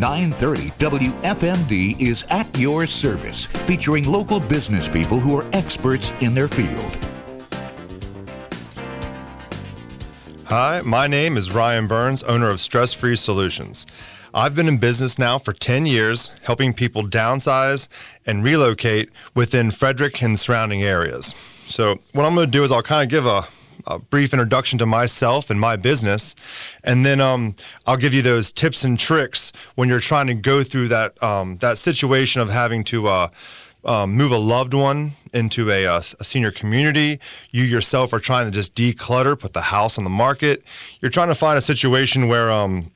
930 WFMD is at your service, featuring local business people who are experts in their field. Hi, my name is Ryan Burns, owner of Stress Free Solutions. I've been in business now for 10 years, helping people downsize and relocate within Frederick and surrounding areas. So what I'm going to do is I'll kind of give a brief introduction to myself and my business, and then I'll give you those tips and tricks when you're trying to go through that situation of having to move a loved one into a senior community. You yourself are trying to just declutter, put the house on the market. You're trying to find a situation where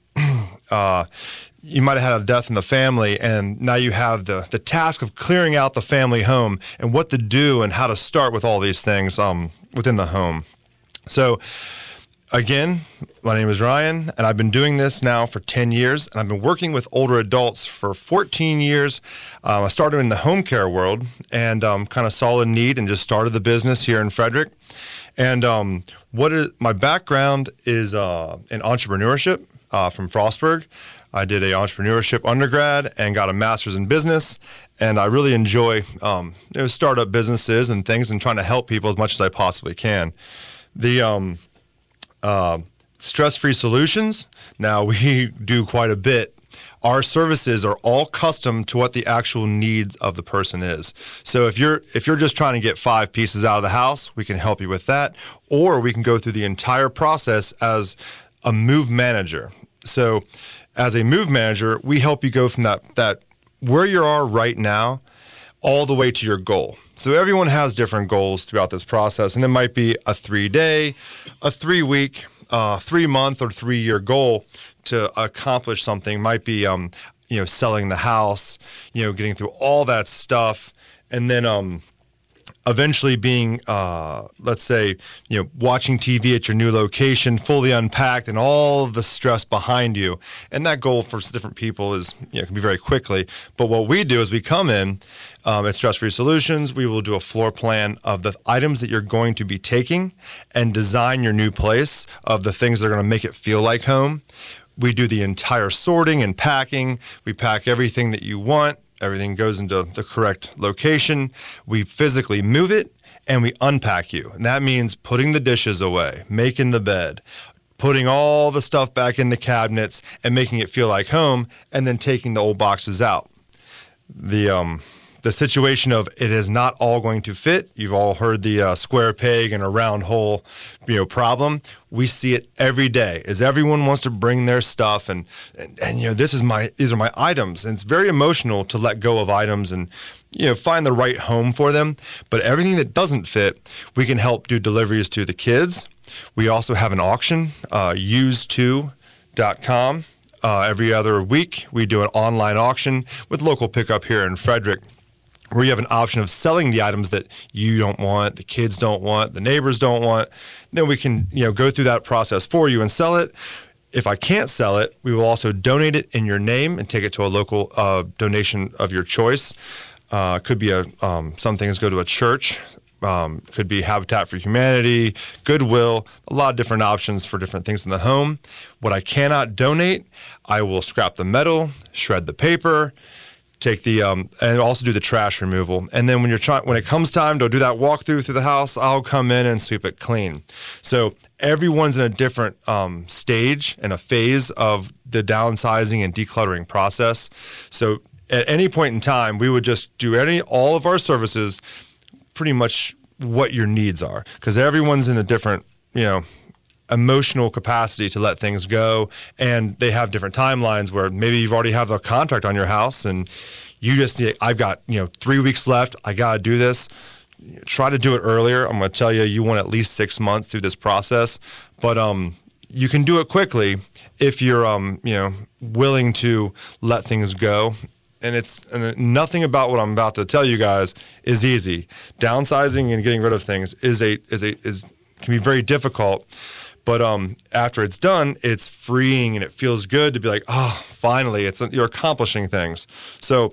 you might have had a death in the family, and now you have the task of clearing out the family home and what to do and how to start with all these things within the home. So again, my name is Ryan, and I've been doing this now for 10 years, and I've been working with older adults for 14 years. I started in the home care world and kind of saw a need and just started the business here in Frederick. And my background is in entrepreneurship from Frostburg. I did a entrepreneurship undergrad and got a master's in business, and I really enjoy startup businesses and things and trying to help people as much as I possibly can. The Stress-Free Solutions, now we do quite a bit. Our services are all custom to what the actual needs of the person is. So if you're just trying to get 5 pieces out of the house, we can help you with that, or we can go through the entire process as a move manager. So as a move manager, we help you go from that where you are right now all the way to your goal. So everyone has different goals throughout this process, and it might be a 3-day, a 3-week, 3-month, or 3-year goal to accomplish something. Might be selling the house, getting through all that stuff, and then eventually being, let's say, watching TV at your new location, fully unpacked, and all the stress behind you. And that goal for different people is, can be very quickly. But what we do is we come in at Stress Free Solutions. We will do a floor plan of the items that you're going to be taking and design your new place of the things that are going to make it feel like home. We do the entire sorting and packing. We pack everything that you want. Everything goes into the correct location. We physically move it, and we unpack you. And that means putting the dishes away, making the bed, putting all the stuff back in the cabinets, and making it feel like home, and then taking the old boxes out. The situation of it is not all going to fit. You've all heard the square peg and a round hole, problem. We see it every day as everyone wants to bring their stuff and these are my items. And it's very emotional to let go of items and, find the right home for them. But everything that doesn't fit, we can help do deliveries to the kids. We also have an auction, used2.com. Every other week, we do an online auction with local pickup here in Frederick, where you have an option of selling the items that you don't want, the kids don't want, the neighbors don't want. Then we can, go through that process for you and sell it. If I can't sell it, we will also donate it in your name and take it to a local donation of your choice. Could be some things go to a church. Could be Habitat for Humanity, Goodwill, a lot of different options for different things in the home. What I cannot donate, I will scrap the metal, shred the paper, take the and also do the trash removal. And then when it comes time to do that walkthrough through the house, I'll come in and sweep it clean. So everyone's in a different stage and a phase of the downsizing and decluttering process. So at any point in time, we would just do all of our services pretty much what your needs are, because everyone's in a different, emotional capacity to let things go, and they have different timelines where maybe you've already have a contract on your house and you just need, I've got 3 weeks left, I got to do this. Try to do it earlier. I'm going to tell you want at least 6 months through this process, but you can do it quickly if you're willing to let things go. And nothing about what I'm about to tell you guys is easy. Downsizing and getting rid of things can be very difficult. But after it's done, it's freeing and it feels good to be like, oh, finally, you're accomplishing things. So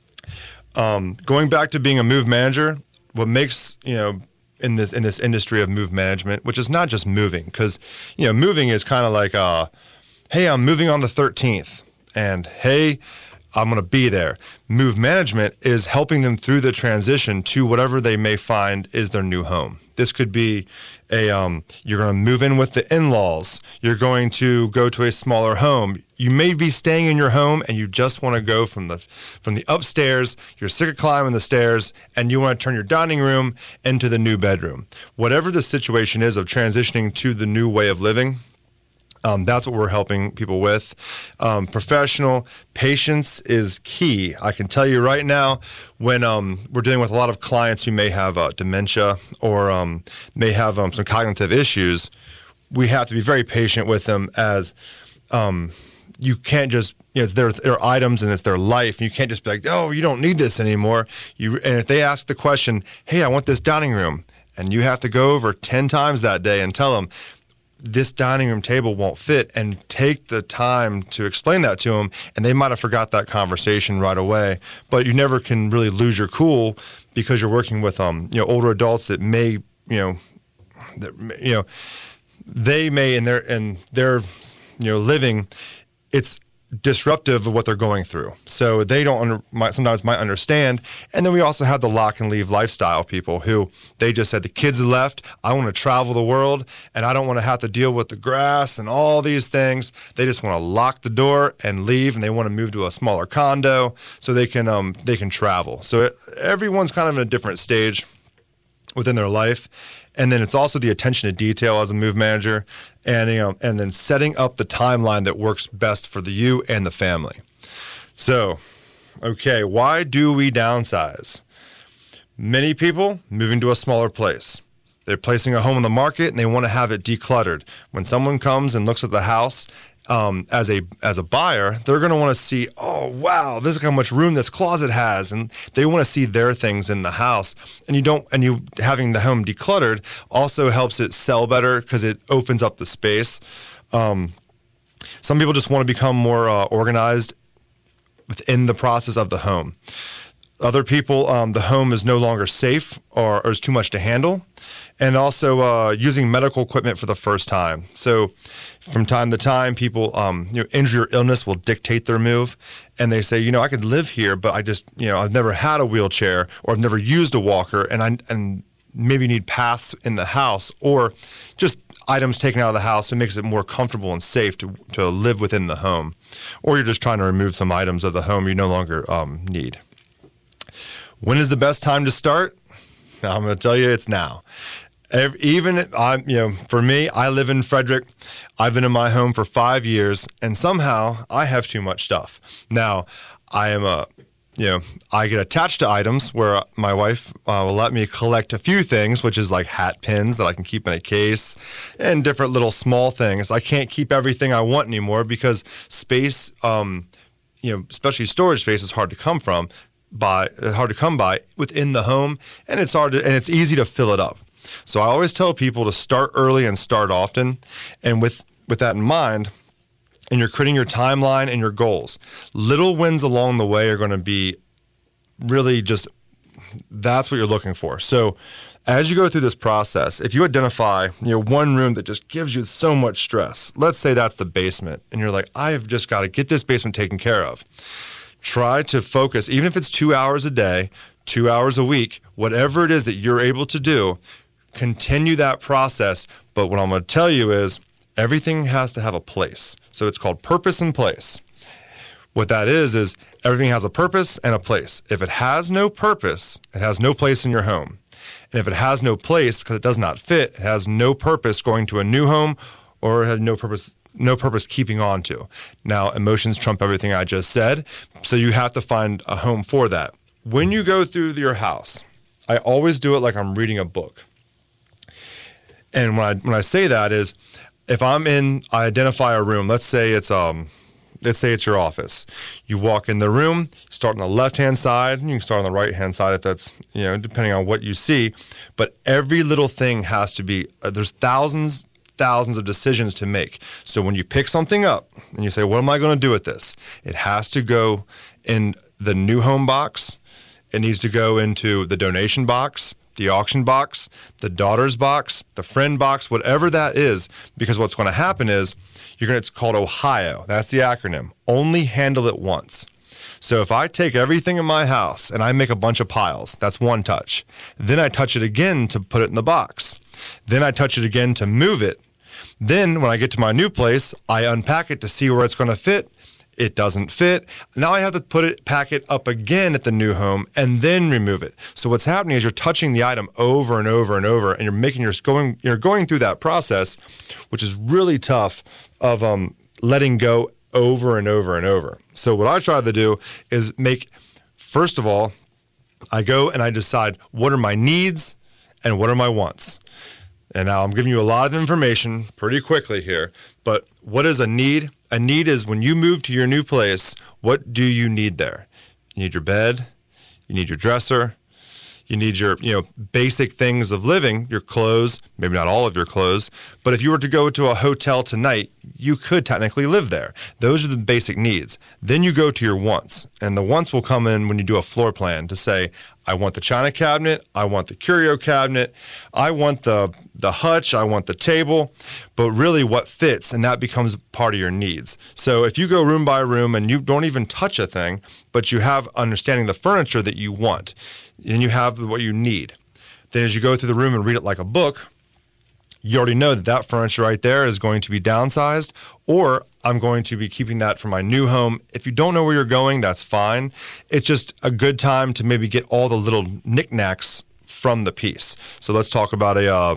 going back to being a move manager, what makes, in this industry of move management, which is not just moving, because, moving is kind of like, hey, I'm moving on the 13th. and hey, I'm going to be there. Move management is helping them through the transition to whatever they may find is their new home. This could be you're going to move in with the in-laws. You're going to go to a smaller home. You may be staying in your home and you just want to go from the upstairs. You're sick of climbing the stairs and you want to turn your dining room into the new bedroom. Whatever the situation is of transitioning to the new way of living, that's what we're helping people with. Professional patience is key. I can tell you right now, when we're dealing with a lot of clients who may have dementia or may have some cognitive issues, we have to be very patient with them, as you can't just, it's their items and it's their life. You can't just be like, oh, you don't need this anymore. And if they ask the question, hey, I want this dining room, and you have to go over 10 times that day and tell them, this dining room table won't fit, and take the time to explain that to them. And they might have forgot that conversation right away, but you never can really lose your cool, because you're working with older adults that may they may in their living, it's disruptive of what they're going through. So they sometimes might understand. And then we also have the lock and leave lifestyle people who they just said, the kids have left, I want to travel the world and I don't want to have to deal with the grass and all these things. They just want to lock the door and leave, and they want to move to a smaller condo so they can travel. So everyone's kind of in a different stage within their life. And then it's also the attention to detail as a move manager, and then setting up the timeline that works best for you and the family. So, okay, why do we downsize? Many people moving to a smaller place. They're placing a home on the market and they want to have it decluttered. When someone comes and looks at the house, as a buyer, they're going to want to see, oh, wow, this is how much room this closet has. And they want to see their things in the house. And you having the home decluttered also helps it sell better, because it opens up the space. Some people just want to become more organized within the process of the home. Other people, the home is no longer safe or is too much to handle. And also using medical equipment for the first time. So from time to time, people, injury or illness will dictate their move. And they say, I could live here, but I just, I've never had a wheelchair, or I've never used a walker, and maybe need paths in the house, or just items taken out of the house. So it makes it more comfortable and safe to live within the home. Or you're just trying to remove some items of the home you no longer need. When is the best time to start? I'm going to tell you, it's now. For me, I live in Frederick. I've been in my home for 5 years, and somehow I have too much stuff. Now, I get attached to items where my wife will let me collect a few things, which is like hat pins that I can keep in a case and different little small things. I can't keep everything I want anymore, because space, especially storage space, is hard to come by within the home, and it's easy to fill it up. So I always tell people to start early and start often. And with that in mind, and you're creating your timeline and your goals, little wins along the way are going to be really just, that's what you're looking for. So as you go through this process, if you identify one room that just gives you so much stress, let's say that's the basement, and you're like, I've just got to get this basement taken care of. Try to focus, even if it's 2 hours a day, 2 hours a week, whatever it is that you're able to do, continue that process. But what I'm going to tell you is everything has to have a place. So it's called purpose and place. What that is everything has a purpose and a place. If it has no purpose, it has no place in your home. And if it has no place because it does not fit, it has no purpose going to a new home, or it has no purpose keeping on to. Now, emotions trump everything I just said, so you have to find a home for that. When you go through your house, I always do it like I'm reading a book. And when I say that is, if I identify a room, let's say it's your office. You walk in the room, start on the left-hand side, and you can start on the right-hand side if that's, depending on what you see. But every little thing has to be, there's thousands of decisions to make. So when you pick something up and you say, what am I going to do with this? It has to go in the new home box. It needs to go into the donation box, the auction box, the daughter's box, the friend box, whatever that is, because what's going to happen is it's called Ohio. That's the acronym. Only handle it once. So if I take everything in my house and I make a bunch of piles, that's one touch. Then I touch it again to put it in the box. Then I touch it again to move it. Then when I get to my new place, I unpack it to see where it's going to fit. It doesn't fit. Now I have to pack it up again at the new home and then remove it. So what's happening is you're touching the item over and over and over, and you're going through that process, which is really tough of letting go over and over and over. So what I try to do is first of all, I go and I decide what are my needs and what are my wants. And now I'm giving you a lot of information pretty quickly here, but what is a need? A need is when you move to your new place, what do you need there? You need your bed, you need your dresser, you need your, basic things of living, your clothes, maybe not all of your clothes, but if you were to go to a hotel tonight, you could technically live there. Those are the basic needs. Then you go to your wants, and the wants will come in when you do a floor plan to say, I want the china cabinet, I want the curio cabinet, I want the hutch, I want the table, but really what fits, and that becomes part of your needs. So if you go room by room and you don't even touch a thing, but you have understanding the furniture that you want, and you have what you need, then as you go through the room and read it like a book, you already know that furniture right there is going to be downsized, or I'm going to be keeping that for my new home. If you don't know where you're going, that's fine. It's just a good time to maybe get all the little knickknacks from the piece. So let's talk about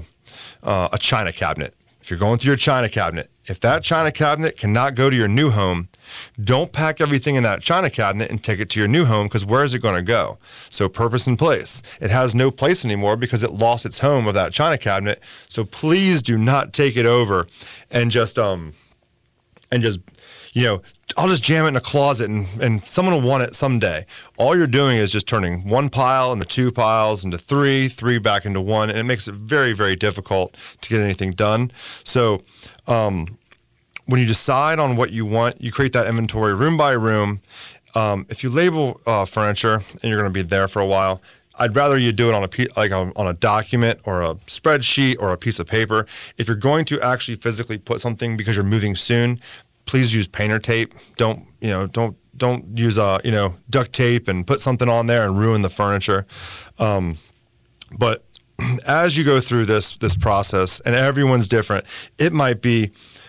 a china cabinet. If you're going through your china cabinet, if that china cabinet cannot go to your new home, don't pack everything in that china cabinet and take it to your new home, because where is it going to go? So purpose and place. It has no place anymore because it lost its home with that china cabinet. So please do not take it over and just I'll just jam it in a closet and someone will want it someday. All you're doing is just turning one pile into two piles into three back into one, and it makes it very, very difficult to get anything done. So when you decide on what you want, you create that inventory room by room. If you label furniture and you're going to be there for a while, I'd rather you do it on a document or a spreadsheet or a piece of paper. If you're going to actually physically put something because you're moving soon, please use painter tape. Don't use duct tape and put something on there and ruin the furniture. But as you go through this process, and everyone's different, it might be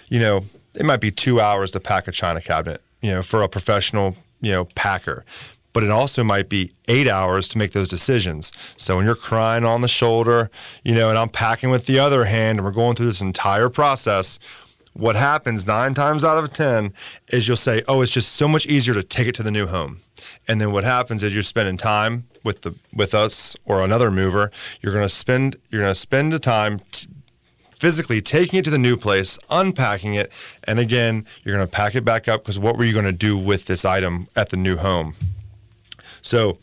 2 hours to pack a china cabinet, for a professional, packer. But it also might be 8 hours to make those decisions. So when you're crying on the shoulder, and I'm packing with the other hand, and we're going through this entire process, what happens 9 times out of 10 is you'll say, oh, it's just so much easier to take it to the new home. And then what happens is you're spending time with us or another mover. You're going to spend the time physically taking it to the new place, unpacking it, and again, you're going to pack it back up, because what were you going to do with this item at the new home? So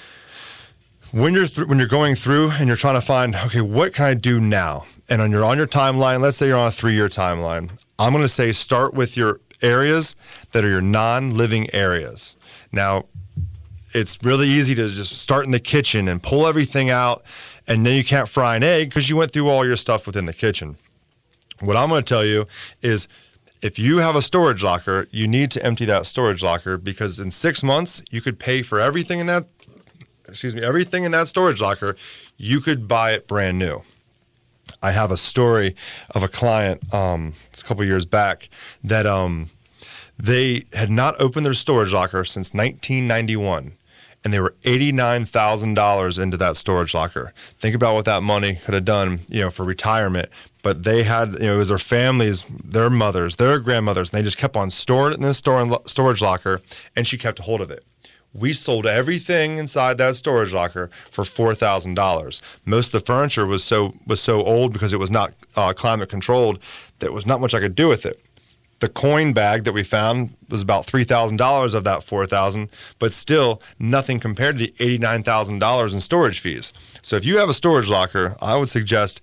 when you're going through and you're trying to find, okay, what can I do now? And on your timeline, let's say you're on a 3-year timeline, I'm going to say start with your areas that are your non-living areas. Now, it's really easy to just start in the kitchen and pull everything out, and then you can't fry an egg because you went through all your stuff within the kitchen. What I'm going to tell you is, if you have a storage locker, you need to empty that storage locker, because in 6 months, you could pay for everything in that storage locker. You could buy it brand new. I have a story of a client a couple years back that they had not opened their storage locker since 1991. And they were $89,000 into that storage locker. Think about what that money could have done, for retirement. But they had, it was their families, their mothers, their grandmothers, and they just kept on storing it in this storage locker, and she kept a hold of it. We sold everything inside that storage locker for $4,000. Most of the furniture was so old, because it was not climate controlled, that was not much I could do with it. The coin bag that we found was about $3,000 of that $4,000, but still nothing compared to the $89,000 in storage fees. So if you have a storage locker, I would suggest,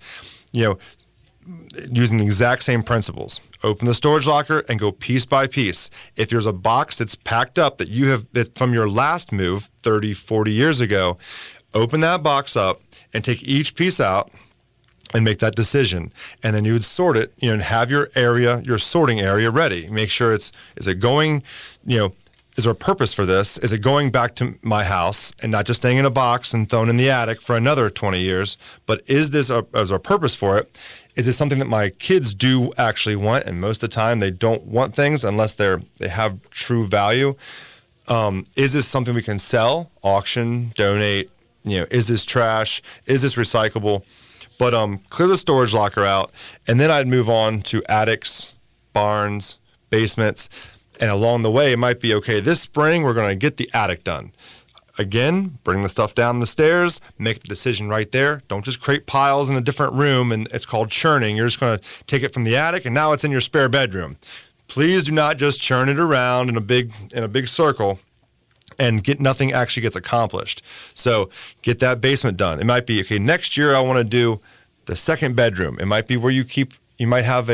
using the exact same principles. Open the storage locker and go piece by piece. If there's a box that's packed up that you have from your last move 30, 40 years ago, open that box up and take each piece out and make that decision. And then you would sort it, and have your sorting area ready. Make sure is it going, is there a purpose for this? Is it going back to my house and not just staying in a box and thrown in the attic for another 20 years? But is there a purpose for it? Is this something that my kids do actually want? And most of the time they don't want things unless they have true value. Is this something we can sell, auction, donate? Is this trash? Is this recyclable? But clear the storage locker out, and then I'd move on to attics, barns, basements. And along the way, it might be, okay, this spring, we're going to get the attic done. Again, bring the stuff down the stairs, make the decision right there. Don't just create piles in a different room, and it's called churning. You're just going to take it from the attic, and now it's in your spare bedroom. Please do not just churn it around in a big circle and nothing actually gets accomplished. So get that basement done. It might be, okay, next year I want to do the second bedroom. It might be where you might have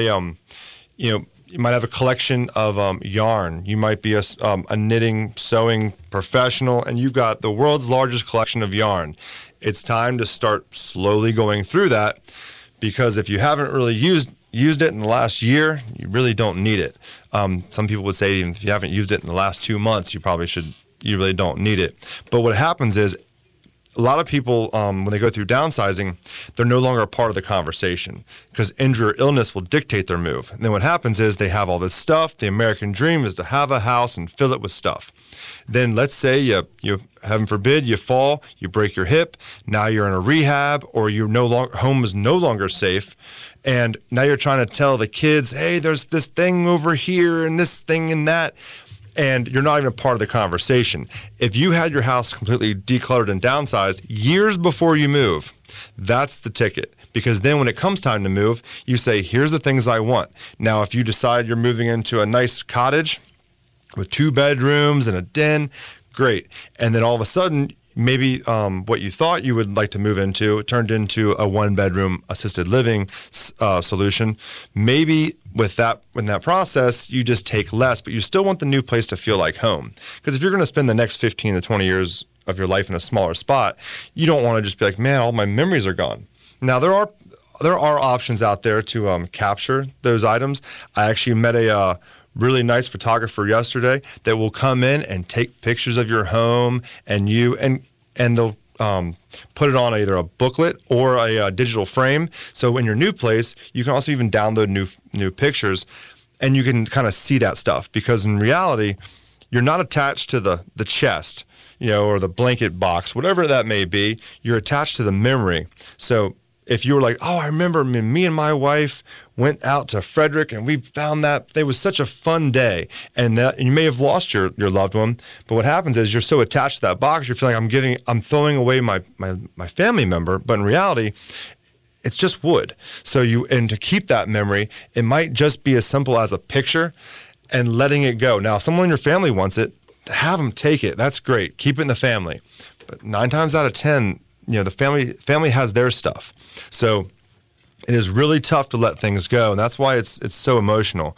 you might have a collection of yarn. You might be a knitting, sewing professional, and you've got the world's largest collection of yarn. It's time to start slowly going through that, because if you haven't really used it in the last year, you really don't need it. Some people would say even if you haven't used it in the last 2 months, you really don't need it. But what happens is, a lot of people, when they go through downsizing, they're no longer a part of the conversation because injury or illness will dictate their move. And then what happens is they have all this stuff. The American dream is to have a house and fill it with stuff. Then let's say you heaven forbid, you fall, you break your hip. Now you're in a rehab, or home is no longer safe. And now you're trying to tell the kids, hey, there's this thing over here and this thing and that. And you're not even a part of the conversation. If you had your house completely decluttered and downsized years before you move, that's the ticket. Because then when it comes time to move, you say, here's the things I want. Now, if you decide you're moving into a nice cottage with 2 bedrooms and a den, great. And then all of a sudden, maybe what you thought you would like to move into turned into a 1-bedroom assisted living solution. Maybe in that process, you just take less, but you still want the new place to feel like home. Because if you're going to spend the next 15 to 20 years of your life in a smaller spot, you don't want to just be like, man, all my memories are gone. Now, there are options out there to capture those items. I actually met a really nice photographer yesterday that will come in and take pictures of your home and they'll put it on either a booklet or a digital frame. So in your new place, you can also even download new pictures, and you can kind of see that stuff, because in reality, you're not attached to the chest, or the blanket box, whatever that may be. You're attached to the memory. So if you were like, oh, I remember me and my wife went out to Frederick and we found that it was such a fun day, and you may have lost your loved one, but what happens is you're so attached to that box, you're feeling I'm throwing away my family member, but in reality, it's just wood. So to keep that memory, it might just be as simple as a picture and letting it go. Now, if someone in your family wants it, have them take it. That's great. Keep it in the family. But 9 times out of 10, the family has their stuff. So it is really tough to let things go, and that's why it's so emotional.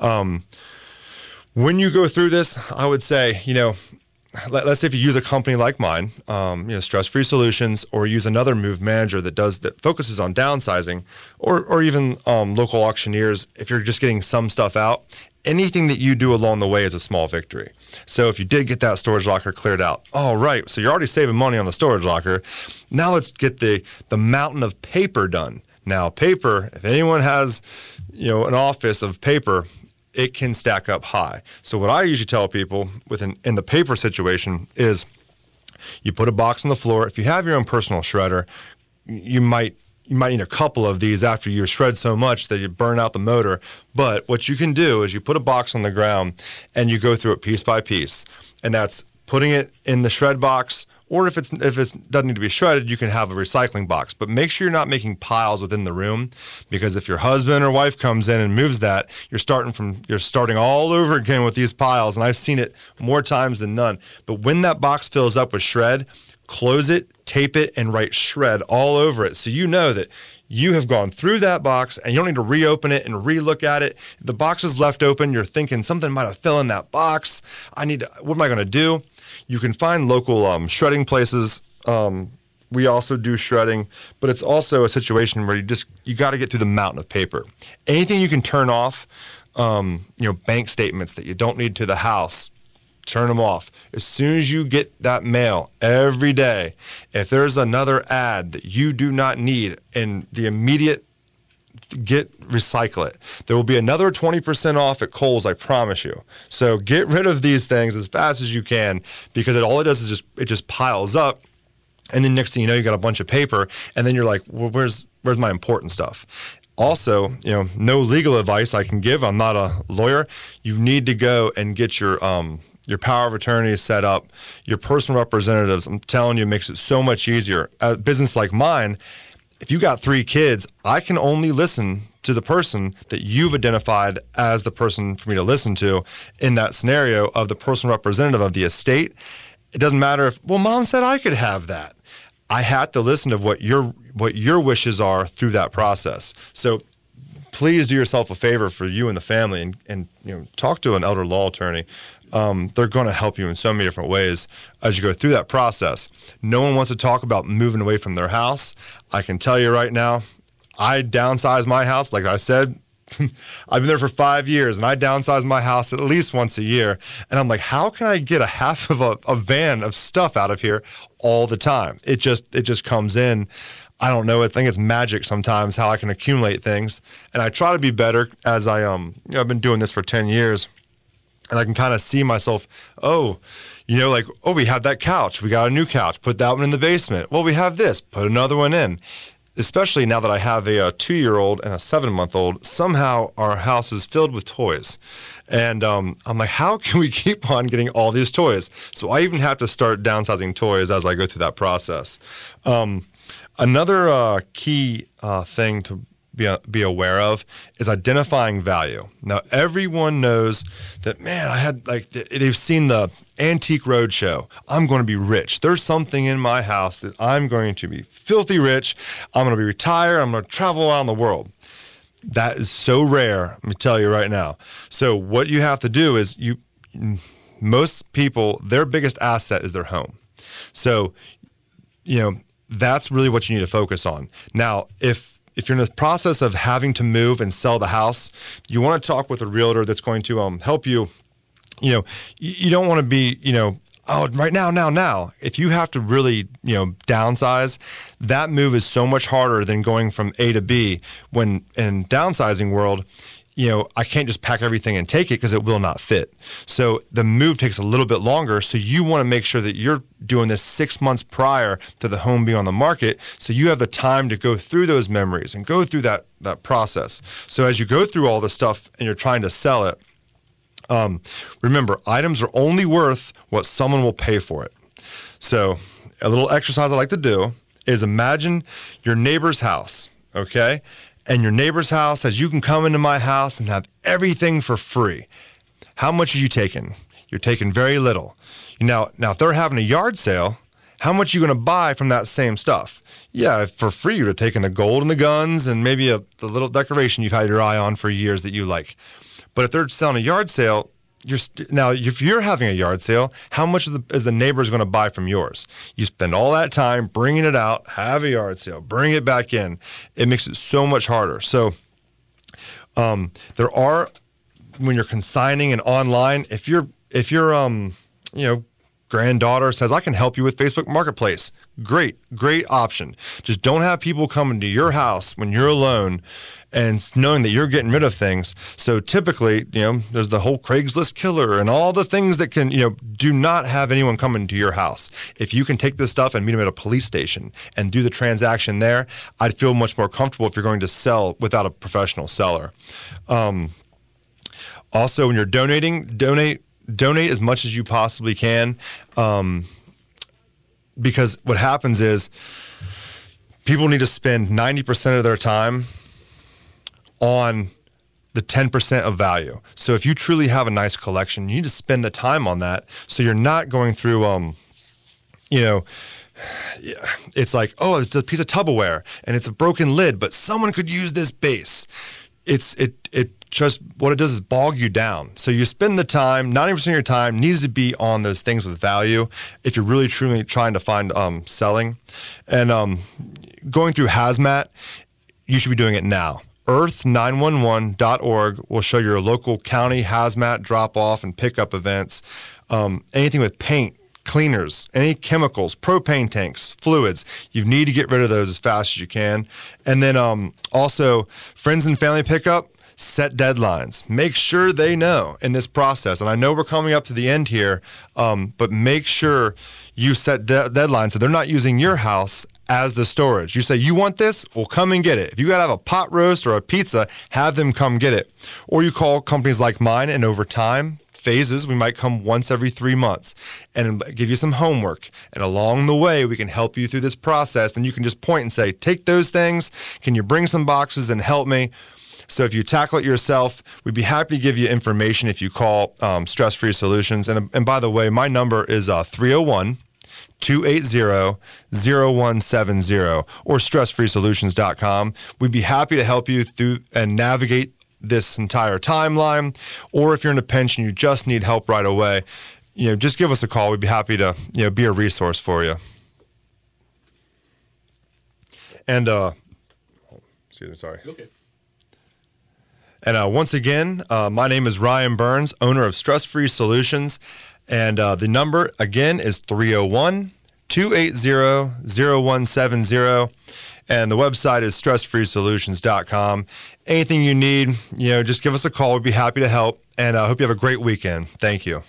When you go through this, I would say, let's say if you use a company like mine, Stress Free Solutions, or use another move manager that focuses on downsizing, or even local auctioneers, if you're just getting some stuff out, anything that you do along the way is a small victory. So if you did get that storage locker cleared out, all right, so you're already saving money on the storage locker. Now let's get the mountain of paper done. Now, paper, if anyone has, an office of paper, it can stack up high. So what I usually tell people in the paper situation is you put a box on the floor. If you have your own personal shredder, you might need a couple of these after you shred so much that you burn out the motor. But what you can do is you put a box on the ground and you go through it piece by piece. And that's putting it in the shred box, or if it doesn't need to be shredded, you can have a recycling box. But make sure you're not making piles within the room, because if your husband or wife comes in and moves that, you're starting all over again with these piles. And I've seen it more times than none. But when that box fills up with shred, close it, tape it, and write shred all over it, so you know that you have gone through that box and you don't need to reopen it and relook at it. If the box is left open, you're thinking something might have fell in that box. What am I going to do? You can find local shredding places We also do shredding, but it's also a situation where you got to get through the mountain of paper. Anything you can turn off, bank statements that you don't need to the house, turn them off. As soon as you get that mail every day, if there's another ad that you do not need in the immediate recycle it. There will be another 20% off at Kohl's, I promise you. So get rid of these things as fast as you can, because all it does is it just piles up. And then next thing you know, you got a bunch of paper, and then you're like, well, where's my important stuff? Also, no legal advice I can give. I'm not a lawyer. You need to go and get your power of attorney set up, your personal representatives. I'm telling you, it makes it so much easier. A business like mine, if you got 3 kids, I can only listen to the person that you've identified as the person for me to listen to in that scenario of the personal representative of the estate. It doesn't matter if, well, mom said I could have that. I have to listen to what your wishes are through that process. So please do yourself a favor for you and the family, and talk to an elder law attorney. They're going to help you in so many different ways as you go through that process. No one wants to talk about moving away from their house. I can tell you right now, I downsized my house. Like I said, I've been there for 5 years, and I downsize my house at least once a year. And I'm like, how can I get a half of a van of stuff out of here all the time? It just comes in. I don't know. I think it's magic sometimes how I can accumulate things. And I try to be better as I've been doing this for 10 years. And I can kind of see myself, we have that couch. We got a new couch. Put that one in the basement. Well, we have this. Put another one in. Especially now that I have a 2-year-old and a 7-month-old, somehow our house is filled with toys. And I'm like, how can we keep on getting all these toys? So I even have to start downsizing toys as I go through that process. Another key thing to be aware of is identifying value. Now, everyone knows that, man, they've seen the Antique Roadshow. I'm going to be rich. There's something in my house that I'm going to be filthy rich. I'm going to be retired. I'm going to travel around the world. That is so rare, let me tell you right now. So what you have to do is most people, their biggest asset is their home. So, that's really what you need to focus on. Now, if you're in the process of having to move and sell the house, you want to talk with a realtor that's going to help you. You don't want to be, right now. If you have to really, downsize, that move is so much harder than going from A to B. When in downsizing world, I can't just pack everything and take it because it will not fit. So the move takes a little bit longer. So you want to make sure that you're doing this 6 months prior to the home being on the market. So you have the time to go through those memories and go through that process. So as you go through all this stuff and you're trying to sell it, remember, items are only worth what someone will pay for it. So a little exercise I like to do is imagine your neighbor's house, okay? And your neighbor's house says, you can come into my house and have everything for free. How much are you taking? You're taking very little. Now, if they're having a yard sale, how much are you going to buy from that same stuff? Yeah, for free, you're taking the gold and the guns and maybe the little decoration you've had your eye on for years that you like. But if they're selling a yard sale, if you're having a yard sale, how much is the neighbor's going to buy from yours? You spend all that time bringing it out, have a yard sale, bring it back in. It makes it so much harder. So there are, when you're consigning and online, if your granddaughter says, I can help you with Facebook Marketplace, great option. Just don't have people coming to your house when you're alone and knowing that you're getting rid of things. So typically, there's the whole Craigslist killer and all the things that can, do not have anyone coming to your house. If you can take this stuff and meet them at a police station and do the transaction there, I'd feel much more comfortable if you're going to sell without a professional seller. Also, when you're donating, donate as much as you possibly can, because what happens is people need to spend 90% of their time on the 10% of value. So if you truly have a nice collection, you need to spend the time on that. So you're not going through, it's like, oh, it's a piece of Tupperware and it's a broken lid, but someone could use this base. It just what it does is bog you down. So you spend the time, 90% of your time needs to be on those things with value if you're really truly trying to find selling. And going through hazmat, you should be doing it now. Earth911.org will show your local county hazmat drop-off and pickup events. Anything with paint, cleaners, any chemicals, propane tanks, fluids, you need to get rid of those as fast as you can. And then also, friends and family pickup, set deadlines. Make sure they know in this process. And I know we're coming up to the end here, but make sure you set deadlines so they're not using your house as the storage. You say, you want this? Well, come and get it. If you got to have a pot roast or a pizza, have them come get it. Or you call companies like mine, and over time, phases, we might come once every 3 months and give you some homework. And along the way, we can help you through this process. Then you can just point and say, take those things. Can you bring some boxes and help me? So if you tackle it yourself, we'd be happy to give you information if you call Stress Free Solutions. And by the way, my number is 301-280-0170 or stressfreesolutions.com. We'd be happy to help you through and navigate this entire timeline. Or if you're in a pinch and you just need help right away, just give us a call. We'd be happy to be a resource for you. And excuse me, sorry. Okay. And once again, my name is Ryan Burns, owner of Stress Free Solutions. And the number, again, is 301-280-0170. And the website is stressfreesolutions.com. Anything you need, just give us a call. We'd be happy to help. And I hope you have a great weekend. Thank you.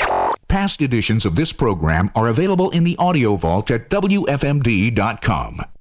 Past editions of this program are available in the audio vault at WFMD.com.